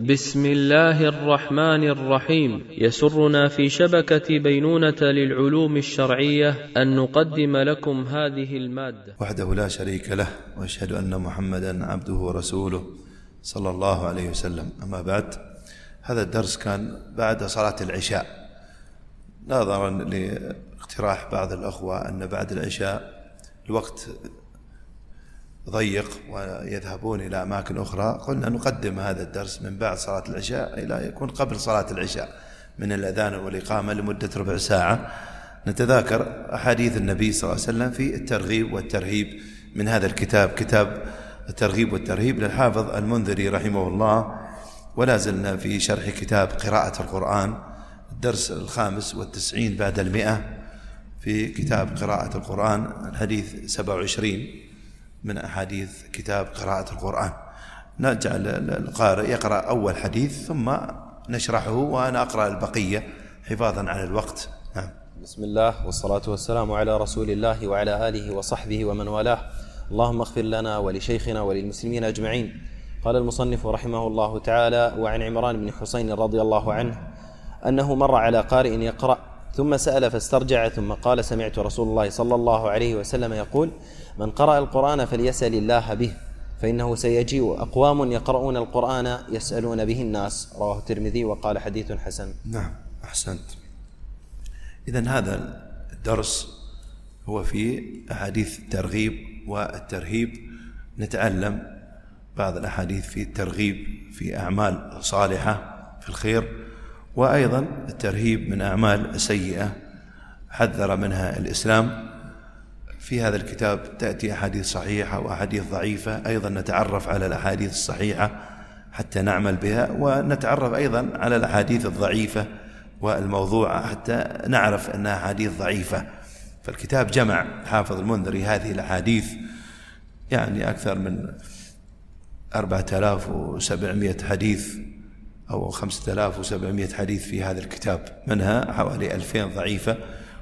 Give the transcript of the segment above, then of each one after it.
بسم الله الرحمن الرحيم. يسرنا في شبكة بينونة للعلوم الشرعية أن نقدم لكم هذه المادة. وحده لا شريك له، وأشهد أن محمدا عبده ورسوله صلى الله عليه وسلم. أما بعد، هذا الدرس كان بعد صلاة العشاء، نظرا لاقتراح بعض الأخوة أن بعد العشاء الوقت ضيق ويذهبون إلى أماكن أخرى. قلنا نقدم هذا الدرس من بعد صلاة العشاء إلى يكون قبل صلاة العشاء، من الأذان والإقامة لمدة ربع ساعة، نتذاكر أحاديث النبي صلى الله عليه وسلم في الترغيب والترهيب من هذا الكتاب، كتاب الترغيب والترهيب للحافظ المنذري رحمه الله. ولا زلنا في شرح كتاب قراءة القرآن، الدرس 95 بعد 100 في كتاب قراءة القرآن، الحديث 27 من أحاديث كتاب قراءة القرآن. نجعل القارئ يقرأ أول حديث ثم نشرحه وأنا أقرأ البقية حفاظا على الوقت. بسم الله والصلاة والسلام على رسول الله وعلى آله وصحبه ومن والاه. اللهم اغفر لنا ولشيخنا وللمسلمين أجمعين. قال المصنف رحمه الله تعالى: وعن عمران بن حسين رضي الله عنه أنه مر على قارئ يقرأ ثم سأل فاسترجع ثم قال: سمعت رسول الله صلى الله عليه وسلم يقول: من قرأ القرآن فليسأل الله به، فإنه سيجيء أقوام يقرؤون القرآن يسألون به الناس. رواه الترمذي وقال: حديث حسن. نعم، أحسنت. إذن هذا الدرس هو في أحاديث الترغيب والترهيب، نتعلم بعض الأحاديث في الترغيب في أعمال صالحة في الخير، وأيضا الترهيب من أعمال سيئة حذر منها الإسلام. في هذا الكتاب تأتي أحاديث صحيحة وأحاديث ضعيفة، أيضا نتعرف على الأحاديث الصحيحة حتى نعمل بها، ونتعرف أيضا على الأحاديث الضعيفة والموضوعة حتى نعرف أنها أحاديث ضعيفة. فالكتاب جمع حافظ المنذري هذه الأحاديث، يعني أكثر من 4700 حديث أو 5700 حديث في هذا الكتاب، منها حوالي 2000 ضعيفة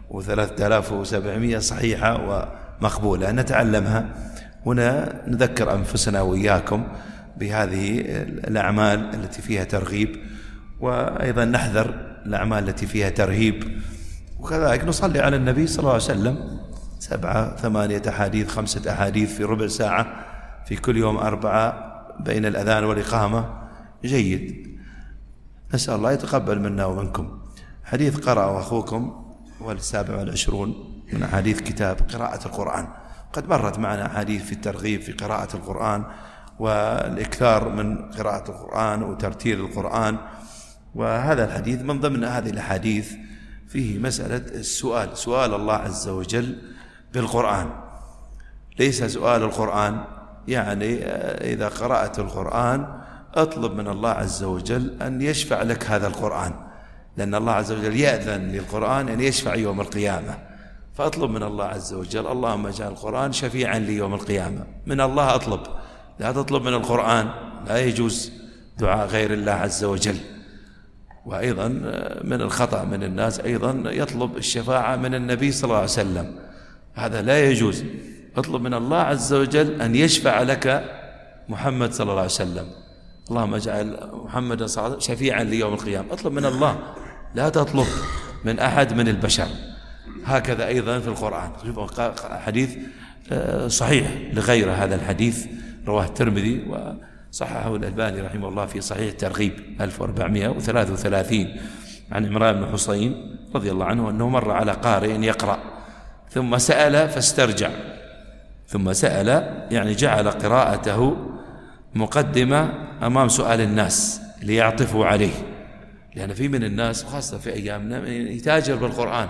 و3700 صحيحة ومقبولة نتعلمها. هنا نذكر أنفسنا وإياكم بهذه الأعمال التي فيها ترغيب، وأيضا نحذر الأعمال التي فيها ترهيب، وكذلك نصلي على النبي صلى الله عليه وسلم 7 8 أحاديث 5 أحاديث في ربع ساعة في كل يوم 4 بين الأذان والإقامة، جيد. نسأل الله يتقبل منا ومنكم. حديث قرأه أخوكم هو 27 من أحاديث كتاب قراءة القرآن. قد مرت معنا أحاديث في الترغيب في قراءة القرآن والإكثار من قراءة القرآن وترتيل القرآن، وهذا الحديث من ضمن هذه الأحاديث فيه مسألة السؤال، سؤال الله عز وجل بالقرآن، ليس سؤال القرآن يعني إذا قرأت القرآن أطلب من الله عز وجل أن يشفع لك هذا القرآن، لأن الله عز وجل يأذن للقرآن أن يشفع يوم القيامة، فأطلب من الله عز وجل: اللهم اجعل القرآن شفيعا لي يوم القيامة. من الله أطلب، لا تطلب من القرآن، لا يجوز دعاء غير الله عز وجل. وأيضا من الخطأ من الناس أيضا يطلب الشفاعة من النبي صلى الله عليه وسلم، هذا لا يجوز. اطلب من الله عز وجل أن يشفع لك محمد صلى الله عليه وسلم، اللهم اجعل محمد صلى الله عليه وسلم شفيعا ليوم القيامة. اطلب من الله، لا تطلب من أحد من البشر. هكذا أيضا في القرآن. حديث صحيح لغير هذا الحديث، رواه الترمذي وصححه الألباني رحمه الله في صحيح الترغيب 1433 عن عمران بن حسين رضي الله عنه أنه مر على قارئ يقرأ ثم سأل فاسترجع. ثم سأل يعني جعل قراءته مقدمة أمام سؤال الناس ليعطفوا عليه، لأن في من الناس خاصة في أيامنا يتاجر بالقرآن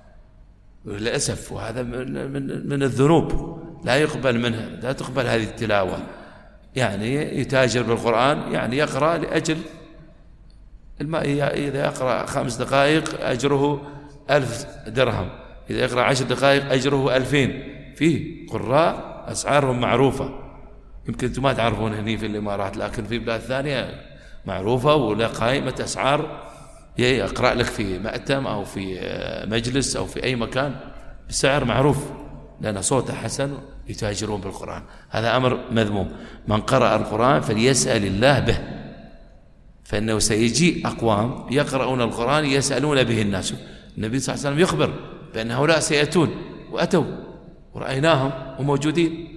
للأسف، وهذا من الذنوب لا يقبل منها، لا تقبل هذه التلاوة. يعني يتاجر بالقرآن، يعني يقرأ لأجل إذا يقرأ 5 دقائق أجره 1000 درهم، إذا يقرأ 10 دقائق أجره 2000. فيه قراء أسعارهم معروفة، يمكن أنتم ما تعرفون هني في الإمارات، لكن في بلاد ثانية معروفة ولا قائمة أسعار، يقرأ لك في مأتم أو في مجلس أو في أي مكان بسعر معروف، لأن صوته حسن، يتاجرون بالقرآن. هذا أمر مذموم. من قرأ القرآن فليسأل الله به، فإنه سيجيء أقوام يقرؤون القرآن يسألون به الناس. النبي صلى الله عليه وسلم يخبر بأن هؤلاء سيأتون، وأتوا ورأيناهم وموجودين،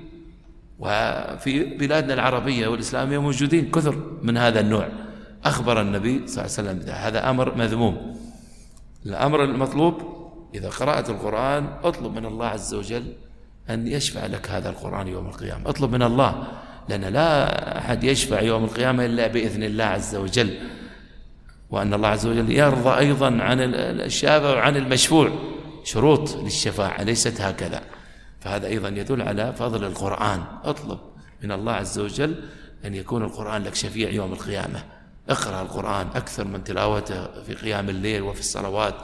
وفي بلادنا العربية والإسلامية موجودين كثر من هذا النوع. أخبر النبي صلى الله عليه وسلم هذا أمر مذموم. الأمر المطلوب إذا قرأت القرآن اطلب من الله عز وجل أن يشفع لك هذا القرآن يوم القيامة، اطلب من الله، لأن لا أحد يشفع يوم القيامة إلا بإذن الله عز وجل، وأن الله عز وجل يرضى أيضا عن الشافع وعن المشفوع، شروط للشفاعة ليست هكذا. فهذا أيضا يدل على فضل القرآن. اطلب من الله عز وجل أن يكون القرآن لك شفيع يوم القيامة. اقرأ القرآن أكثر من تلاوته في قيام الليل وفي الصلوات،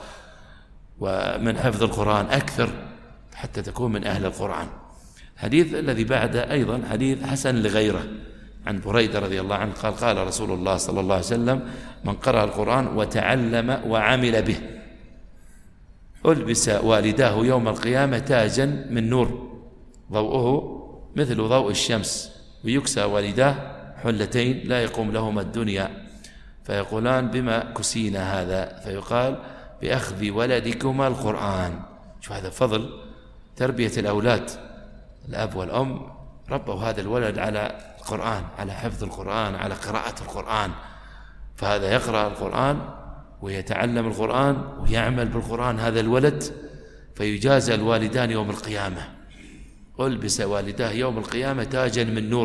ومن حفظ القرآن أكثر حتى تكون من أهل القرآن. حديث الذي بعده أيضا حديث حسن لغيره عن بريدة رضي الله عنه قال قال رسول الله صلى الله عليه وسلم: من قرأ القرآن وتعلم وعمل به ألبس والداه يوم القيامة تاجا من نور ضوءه مثل ضوء الشمس، ويكسى والداه حلتين لا يقوم لهما الدنيا، فيقولان: بما كسينا هذا؟ فيقال: بأخذ ولدكما القرآن. شو هذا فضل تربية الأولاد. الأب والأم ربوا هذا الولد على القرآن، على حفظ القرآن، على قراءة القرآن، فهذا يقرأ القرآن ويتعلم القرآن ويعمل بالقرآن هذا الولد، فيجازى الوالدان يوم القيامة. ألبس والداه يوم القيامة تاجا من نور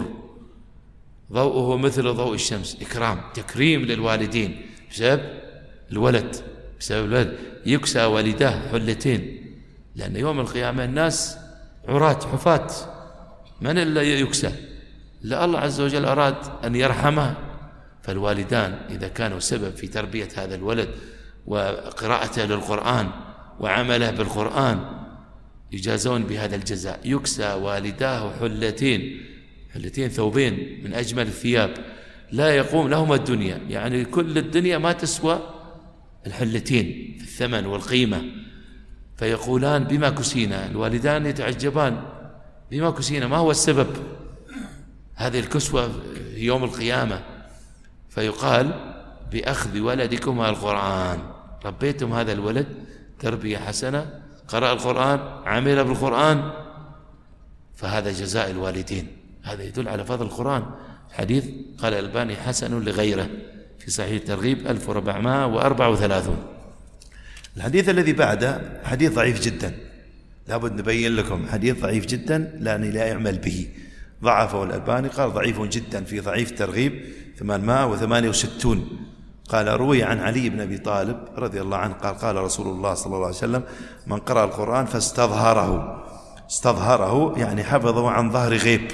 ضوءه مثل ضوء الشمس. إكرام، تكريم للوالدين بسبب الولد، بسبب الولد. يكسى والداه حلتين، لأن يوم القيامة الناس عراة حفاة، من إلا يكسى؟ لا الله عز وجل أراد أن يرحمه، فالوالدان إذا كانوا سبب في تربية هذا الولد وقراءته للقرآن وعمله بالقرآن يجازون بهذا الجزاء. يكسى والداه حلتين، حلتين ثوبين من أجمل الثياب لا يقوم لهما الدنيا، يعني كل الدنيا ما تسوى الحلتين في الثمن والقيمة. فيقولان: بما كسينا؟ الوالدان يتعجبان: بما كسينا؟ ما هو السبب هذه الكسوة يوم القيامة؟ فيقال: بأخذ ولدكما القرآن. ربيتم هذا الولد تربية حسنة، قرأ القرآن، عمل بالقرآن، فهذا جزاء الوالدين. هذا يدل على فضل القرآن. حديث قال الألباني حسن لغيره في صحيح الترغيب 1434. الحديث الذي بعده حديث ضعيف جدا، لابد نبين لكم حديث ضعيف جدا لأني لا يعمل به، ضعفه الألباني قال ضعيف جدا في ضعيف الترغيب 868. قال: روي عن علي بن أبي طالب رضي الله عنه قال: قال رسول الله صلى الله عليه وسلم: من قرأ القرآن فاستظهره، استظهره يعني حفظه عن ظهر غيب،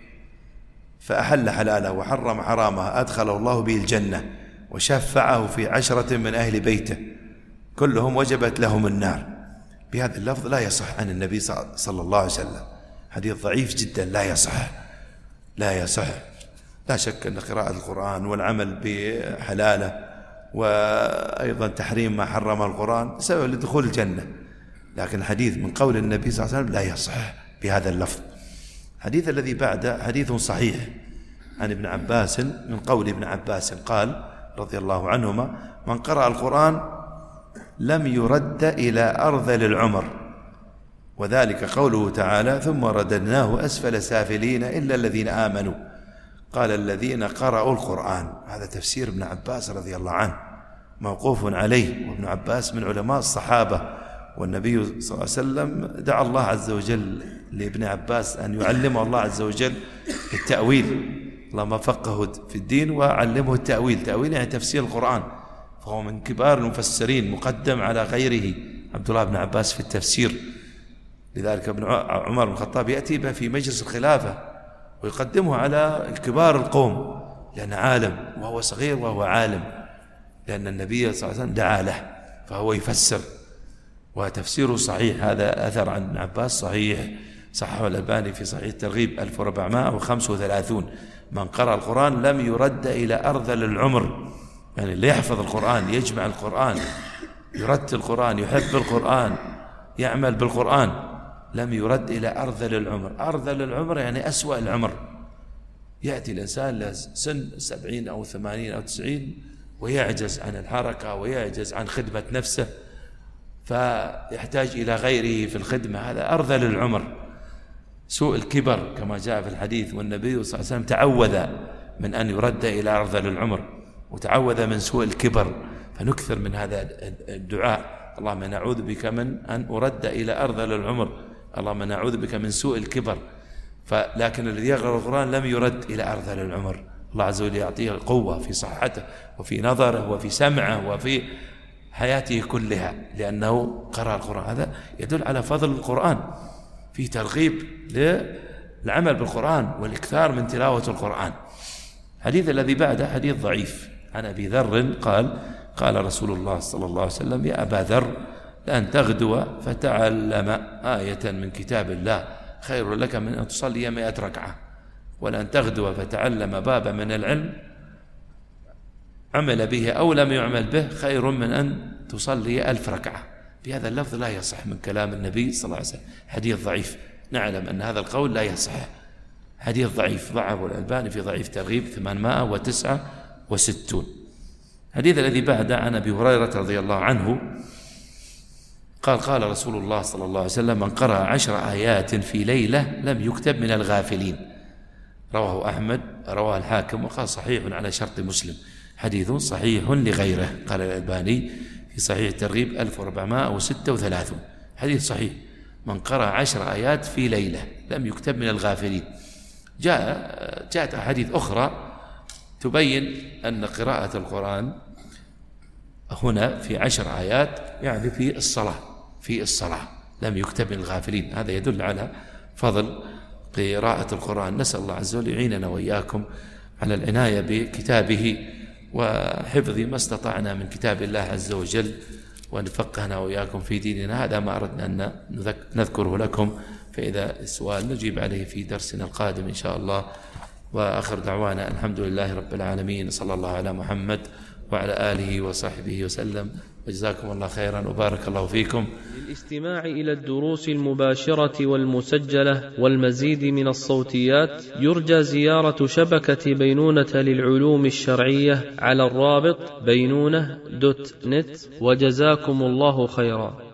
فأحل حلاله وحرم حرامه، أدخله الله به الجنة وشفعه في 10 من أهل بيته كلهم وجبت لهم النار. بهذا اللفظ لا يصح عن النبي صلى الله عليه وسلم، حديث ضعيف جدا لا يصح، لا يصح. لا شك أن قراءة القرآن والعمل بحلاله وأيضا تحريم ما حرم القرآن سبب لدخول الجنة، لكن الحديث من قول النبي صلى الله عليه وسلم لا يصح بهذا اللفظ. الحديث الذي بعده حديث صحيح عن ابن عباس من قول ابن عباس قال رضي الله عنهما: من قرأ القرآن لم يرد إلى أرذل العمر، وذلك قوله تعالى: ثم رددناه أسفل سافلين إلا الذين آمنوا. قال: الذين قرأوا القرآن. هذا تفسير ابن عباس رضي الله عنه موقوف عليه، وابن عباس من علماء الصحابة، والنبي صلى الله عليه وسلم دعا الله عز وجل لابن عباس أن يعلمه الله عز وجل التأويل، اللهم فقهه في الدين وعلمه التأويل. تأويل يعني تفسير القرآن، فهو من كبار المفسرين مقدم على غيره عبد الله بن عباس في التفسير. لذلك ابن عمر بن الخطاب يأتي به في مجلس الخلافة ويقدمه على كبار القوم، لأنه عالم وهو صغير وهو عالم، لأن النبي صلى الله عليه وسلم دعا له فهو يفسر وتفسيره صحيح. هذا أثر عن ابن عباس صحيح، صححه الألباني في صحيح الترغيب 1435. من قرأ القرآن لم يرد إلى أرذل العمر، يعني اللي يحفظ القرآن، يجمع القرآن، يرتل القرآن، يحب القرآن، يعمل بالقرآن، لم يرد إلى أرذل العمر. أرذل العمر يعني أسوأ العمر. يأتي الإنسان لسن 70 أو 80 أو 90 ويعجز عن الحركة ويعجز عن خدمة نفسه، فيحتاج إلى غيره في الخدمة، هذا أرذل العمر. سوء الكبر كما جاء في الحديث، والنبي صلى الله عليه وسلم تعوذ من أن يرد إلى أرذل العمر، وتعوذ من سوء الكبر. فنكثر من هذا الدعاء: اللهم نعوذ بك من أن أرد إلى أرذل العمر، اللهم نعوذ بك من سوء الكبر. لكن الذي يقرأ القرآن لم يرد إلى أرذل العمر، الله عز وجل يعطيه القوة في صحته وفي نظره وفي سمعه وفي حياته كلها، لأنه قرأ القرآن. هذا يدل على فضل القرآن، في ترغيب للعمل بالقرآن والإكثار من تلاوة القرآن. الحديث الذي بعده حديث ضعيف عن أبي ذر قال: قال رسول الله صلى الله عليه وسلم: يا أبا ذر، لأن تغدو فتعلم آية من كتاب الله خير لك من أن تصلي 100 ركعة، ولأن تغدو فتعلم بابا من العلم عمل به أو لم يعمل به خير من أن تصلي 1000 ركعة. بهذا اللفظ لا يصح من كلام النبي صلى الله عليه وسلم، حديث ضعيف. نعلم أن هذا القول لا يصح، حديث ضعيف، ضعفه الألباني في ضعيف ترغيب 869. الحديث الذي بعده عن أبي هريرة رضي الله عنه قال: قال رسول الله صلى الله عليه وسلم: من قرأ 10 آيات في ليلة لم يكتب من الغافلين. رواه أحمد، رواه الحاكم، وقال صحيح على شرط مسلم، حديث صحيح لغيره. قال الألباني في صحيح الترغيب 1436، حديث صحيح. من قرأ 10 آيات في ليلة لم يكتب من الغافلين. جاءت أحاديث أخرى تبين أن قراءة القرآن هنا في 10 آيات يعني في الصلاة لم يكتب من الغافلين. هذا يدل على فضل قراءة القرآن. نسأل الله عز وجل يعيننا وإياكم على العناية بكتابه وحفظ ما استطعنا من كتاب الله عز وجل، ونفقهنا وإياكم في ديننا. هذا ما أردنا أن نذكره لكم، فإذا السؤال نجيب عليه في درسنا القادم إن شاء الله. وآخر دعوانا الحمد لله رب العالمين، صلى الله على محمد وعلى آله وصحبه وسلم، وجزاكم الله خيرا وبارك الله فيكم. للاستماع إلى الدروس المباشرة والمسجلة والمزيد من الصوتيات يرجى زيارة شبكة بينونة للعلوم الشرعية على الرابط بينونة.net، وجزاكم الله خيرا.